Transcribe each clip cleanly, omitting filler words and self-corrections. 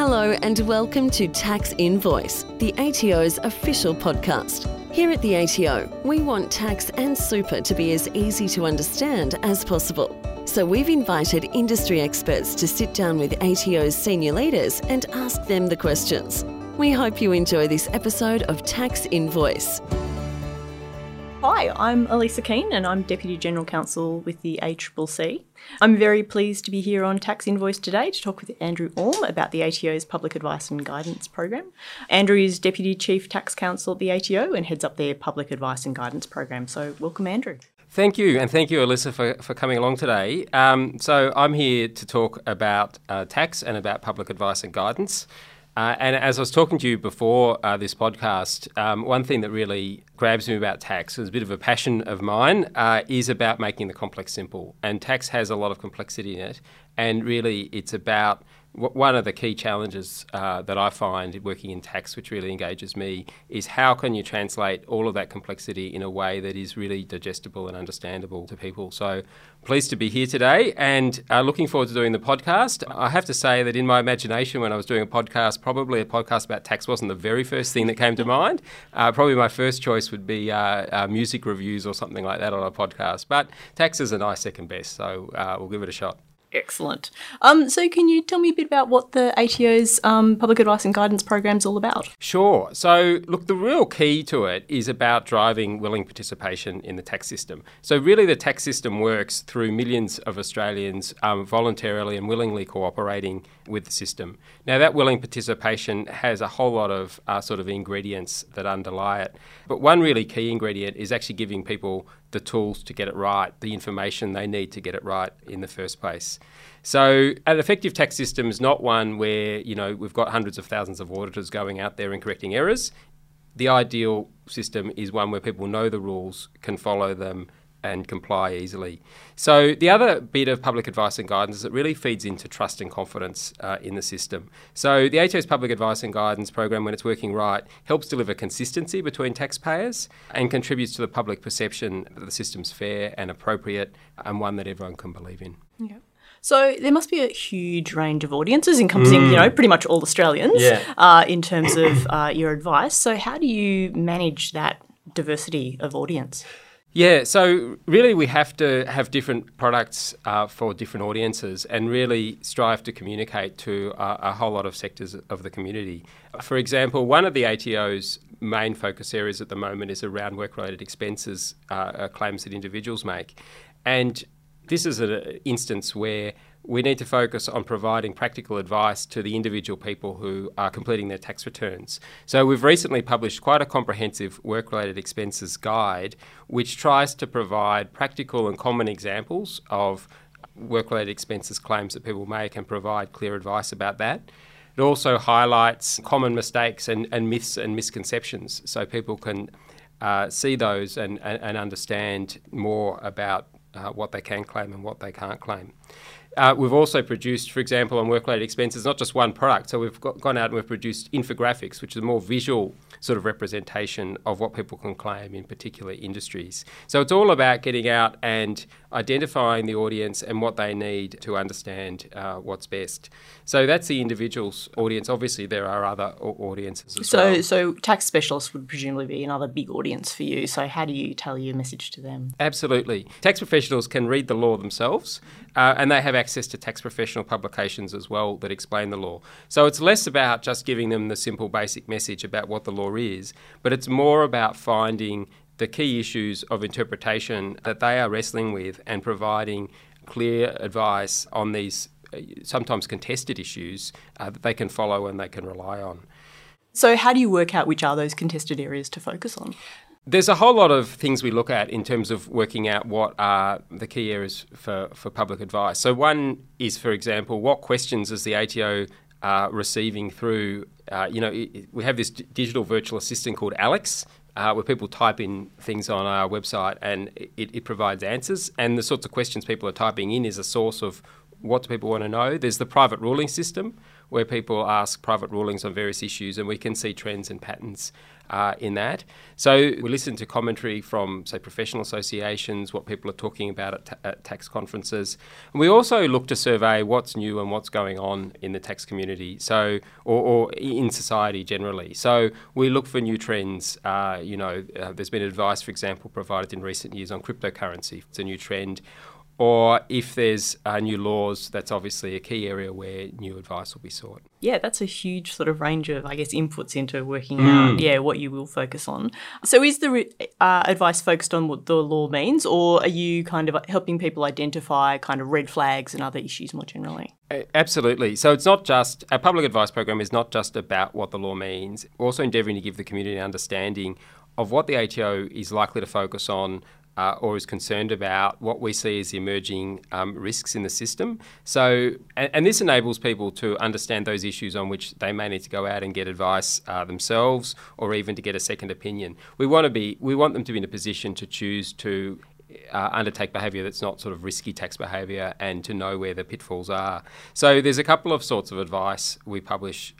Hello and welcome to Tax Invoice, the ATO's official podcast. Here at the ATO, we want tax and super to be as easy to understand as possible. So we've invited industry experts to sit down with ATO's senior leaders and ask them the questions. We hope you enjoy this episode of Tax Invoice. Hi, I'm Elisa Keane and I'm Deputy General Counsel with the ACCC. I'm very pleased to be here on Tax Invoice today to talk with Andrew Orme about the ATO's Public Advice and Guidance Program. Andrew is Deputy Chief Tax Counsel at the ATO and heads up their Public Advice and Guidance Program. So welcome, Andrew. Thank you, and thank you, Elisa, for coming along today. So I'm here to talk about tax and about public advice and guidance. And as I was talking to you before this podcast, one thing that really grabs me about tax, is a bit of a passion of mine, is about making the complex simple. And tax has a lot of complexity in it. And really, it's about one of the key challenges that I find working in tax, which really engages me, is how can you translate all of that complexity in a way that is really digestible and understandable to people. So pleased to be here today and looking forward to doing the podcast. I have to say that in my imagination when I was doing a podcast, probably a podcast about tax wasn't the very first thing that came to mind. Probably my first choice would be music reviews or something like that on a podcast. But tax is a nice second best, so we'll give it a shot. Excellent. So can you tell me a bit about what the ATO's Public Advice and Guidance Program is all about? Sure. So, look, the real key to it is about driving willing participation in the tax system. So really the tax system works through millions of Australians voluntarily and willingly cooperating with the system. Now, that willing participation has a whole lot of sort of ingredients that underlie it. But one really key ingredient is actually giving people the tools to get it right, the information they need to get it right in the first place. So an effective tax system is not one where, you know, we've got hundreds of thousands of auditors going out there and correcting errors. The ideal system is one where people know the rules, can follow them and comply easily. So the other bit of public advice and guidance is it really feeds into trust and confidence in the system. So the ATO's Public Advice and Guidance Program, when it's working right, helps deliver consistency between taxpayers and contributes to the public perception that the system's fair and appropriate and one that everyone can believe in. Yeah. So there must be a huge range of audiences encompassing, pretty much all Australians in terms of your advice. So how do you manage that diversity of audience? Yeah, so really we have to have different products for different audiences and really strive to communicate to a whole lot of sectors of the community. For example, one of the ATO's main focus areas at the moment is around work-related expenses, claims that individuals make. And this is an instance where we need to focus on providing practical advice to the individual people who are completing their tax returns. So we've recently published quite a comprehensive work-related expenses guide, which tries to provide practical and common examples of work-related expenses claims that people make and provide clear advice about that. It also highlights common mistakes and myths and misconceptions so people can see those and understand more about what they can claim and what they can't claim. We've also produced, for example, on work-related expenses, not just one product. So we've gone out and we've produced infographics, which is a more visual sort of representation of what people can claim in particular industries. So it's all about getting out and identifying the audience and what they need to understand what's best. So that's the individual's audience. Obviously, there are other audiences as well. So tax specialists would presumably be another big audience for you. So how do you tailor your message to them? Absolutely. Tax professionals can read the law themselves and they have access to tax professional publications as well that explain the law. So it's less about just giving them the simple basic message about what the law is, but it's more about finding the key issues of interpretation that they are wrestling with and providing clear advice on these sometimes contested issues that they can follow and they can rely on. So how do you work out which are those contested areas to focus on? There's a whole lot of things we look at in terms of working out what are the key areas for public advice. So one is, for example, what questions is the ATO receiving through, we have this digital virtual assistant called Alex, where people type in things on our website and it provides answers. And the sorts of questions people are typing in is a source of what do people want to know. There's the private ruling system where people ask private rulings on various issues and we can see trends and patterns in that. So we listen to commentary from, say, professional associations, what people are talking about at tax conferences. And we also look to survey what's new and what's going on in the tax community, so or in society generally. So we look for new trends. There's been advice, for example, provided in recent years on cryptocurrency. It's a new trend. Or if there's new laws, that's obviously a key area where new advice will be sought. Yeah, that's a huge sort of range of, inputs into working out, what you will focus on. So is the advice focused on what the law means, or are you kind of helping people identify kind of red flags and other issues more generally? Absolutely. So it's not just, our public advice program is not just about what the law means, we're also endeavouring to give the community an understanding of what the ATO is likely to focus on or is concerned about, what we see as the emerging risks in the system. So, and this enables people to understand those issues on which they may need to go out and get advice themselves, or even to get a second opinion. We want them to be in a position to choose to undertake behaviour that's not sort of risky tax behaviour, and to know where the pitfalls are. So there's a couple of sorts of advice we publish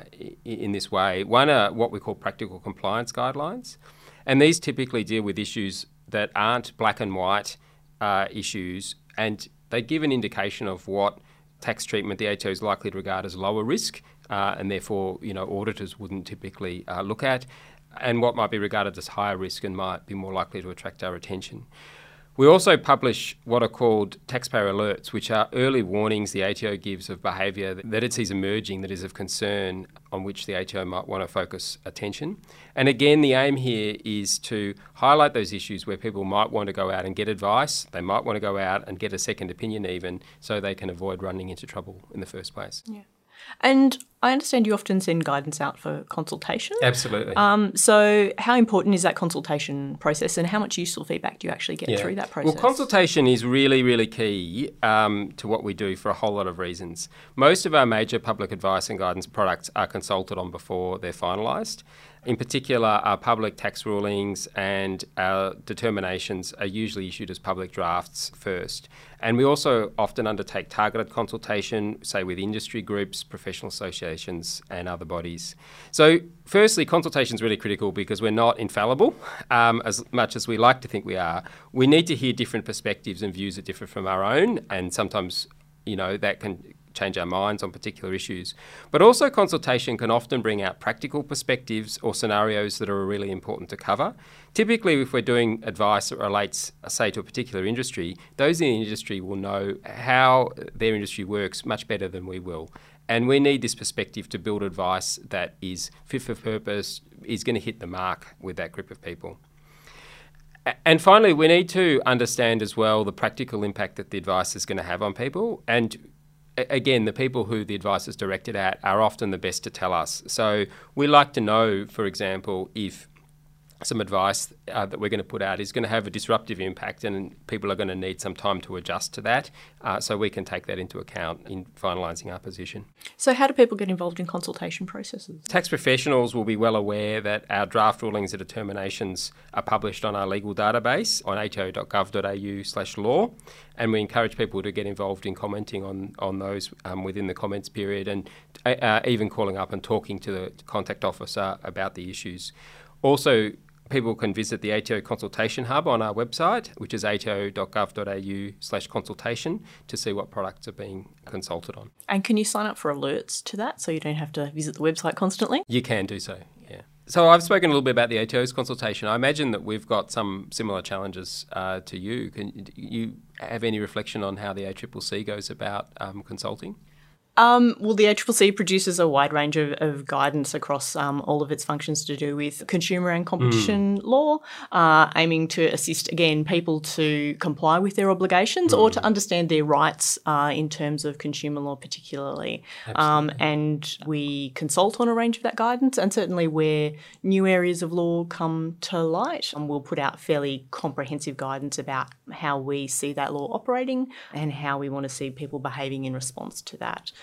in this way. One are what we call practical compliance guidelines, and these typically deal with issues that aren't black and white issues, and they give an indication of what tax treatment the ATO is likely to regard as lower risk, and therefore auditors wouldn't typically look at, and what might be regarded as higher risk and might be more likely to attract our attention. We also publish what are called taxpayer alerts, which are early warnings the ATO gives of behaviour that it sees emerging that is of concern, on which the ATO might want to focus attention. And again, the aim here is to highlight those issues where people might want to go out and get advice. They might want to go out and get a second opinion even, so they can avoid running into trouble in the first place. Yeah. And I understand you often send guidance out for consultation. Absolutely. So how important is that consultation process, and how much useful feedback do you actually get through that process? Well, consultation is really, really key to what we do for a whole lot of reasons. Most of our major public advice and guidance products are consulted on before they're finalised. In particular, our public tax rulings and our determinations are usually issued as public drafts first. And we also often undertake targeted consultation, say with industry groups, professional associations and other bodies. So firstly, consultation is really critical because we're not infallible, as much as we like to think we are. We need to hear different perspectives and views that differ from our own, and sometimes that can change our minds on particular issues. But also consultation can often bring out practical perspectives or scenarios that are really important to cover. Typically, if we're doing advice that relates, say, to a particular industry, those in the industry will know how their industry works much better than we will. And we need this perspective to build advice that is fit for purpose, is going to hit the mark with that group of people. And finally, we need to understand as well the practical impact that the advice is going to have on people. And again, the people who the advice is directed at are often the best to tell us. So we like to know, for example, if some advice that we're going to put out is going to have a disruptive impact, and people are going to need some time to adjust to that, so we can take that into account in finalising our position. So how do people get involved in consultation processes? Tax professionals will be well aware that our draft rulings and determinations are published on our legal database on ato.gov.au/law, and we encourage people to get involved in commenting on those within the comments period, and even calling up and talking to the contact officer about the issues. Also, people can visit the ATO Consultation Hub on our website, which is ato.gov.au/consultation, to see what products are being consulted on. And can you sign up for alerts to that so you don't have to visit the website constantly? You can do so, yeah. So I've spoken a little bit about the ATO's consultation. I imagine that we've got some similar challenges to you. Can you have any reflection on how the ACCC goes about consulting? Well, the ACCC produces a wide range of guidance across all of its functions to do with consumer and competition law, aiming to assist, again, people to comply with their obligations or to understand their rights in terms of consumer law particularly. And we consult on a range of that guidance, and certainly where new areas of law come to light, we'll put out fairly comprehensive guidance about how we see that law operating and how we want to see people behaving in response to that.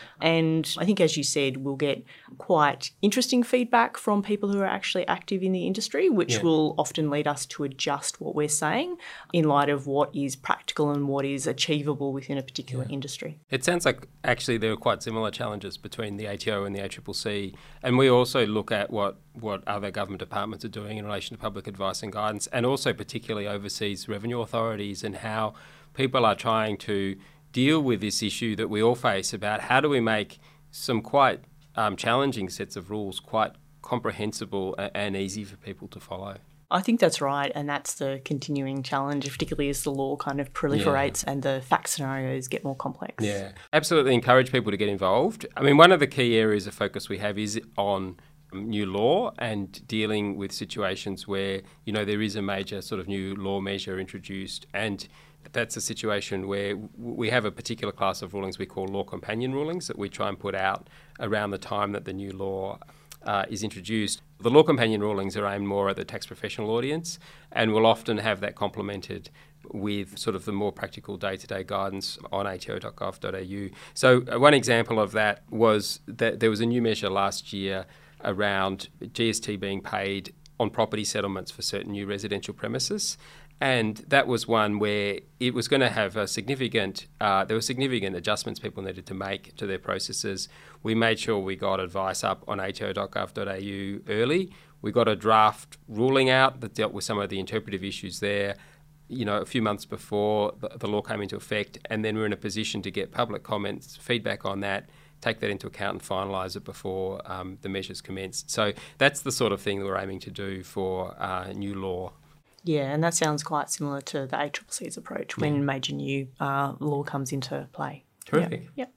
And I think, as you said, we'll get quite interesting feedback from people who are actually active in the industry, which will often lead us to adjust what we're saying in light of what is practical and what is achievable within a particular industry. It sounds like actually there are quite similar challenges between the ATO and the ACCC. And we also look at what other government departments are doing in relation to public advice and guidance, and also particularly overseas revenue authorities, and how people are trying to deal with this issue that we all face about how do we make some quite challenging sets of rules quite comprehensible and easy for people to follow. I think that's right, and that's the continuing challenge, particularly as the law kind of proliferates and the fact scenarios get more complex. Yeah, absolutely encourage people to get involved. I mean, one of the key areas of focus we have is on new law and dealing with situations where, you know, there is a major sort of new law measure introduced, and that's a situation where we have a particular class of rulings we call law companion rulings that we try and put out around the time that the new law is introduced. The law companion rulings are aimed more at the tax professional audience, and will often have that complemented with sort of the more practical day-to-day guidance on ato.gov.au. So one example of that was that there was a new measure last year around GST being paid on property settlements for certain new residential premises. And that was one where it was going to have a significant, there were significant adjustments people needed to make to their processes. We made sure we got advice up on ato.gov.au early. We got a draft ruling out that dealt with some of the interpretive issues there, you know, a few months before the law came into effect. And then we're in a position to get public comments, feedback on that, take that into account and finalise it before the measures commenced. So that's the sort of thing that we're aiming to do for new law. Yeah, and that sounds quite similar to the ACCC's approach when major new law comes into play. Terrific. Yeah.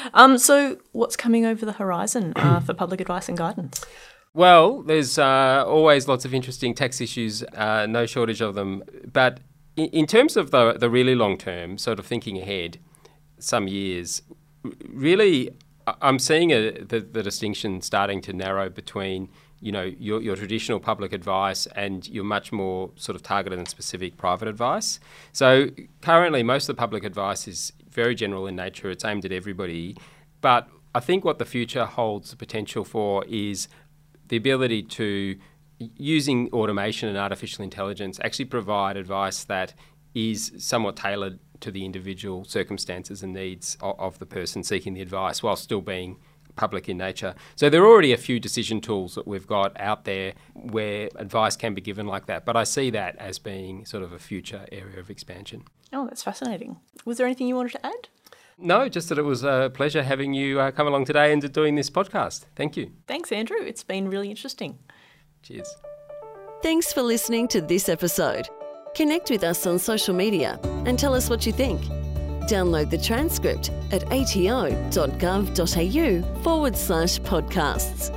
So what's coming over the horizon for public advice and guidance? Well, there's always lots of interesting tax issues, no shortage of them. But in terms of the really long term, sort of thinking ahead some years, really I'm seeing the distinction starting to narrow between, you know, your traditional public advice and your much more sort of targeted and specific private advice. So currently most of the public advice is very general in nature. It's aimed at everybody. But I think what the future holds the potential for is the ability to, using automation and artificial intelligence, actually provide advice that is somewhat tailored to the individual circumstances and needs of the person seeking the advice, while still being public in nature. So there are already a few decision tools that we've got out there where advice can be given like that, but I see that as being sort of a future area of expansion. Oh, that's fascinating. Was there anything you wanted to add? No, just that it was a pleasure having you come along today and doing this podcast. Thank you. Thanks, Andrew. It's been really interesting. Cheers. Thanks for listening to this episode. Connect with us on social media and tell us what you think. Download the transcript at ato.gov.au/podcasts.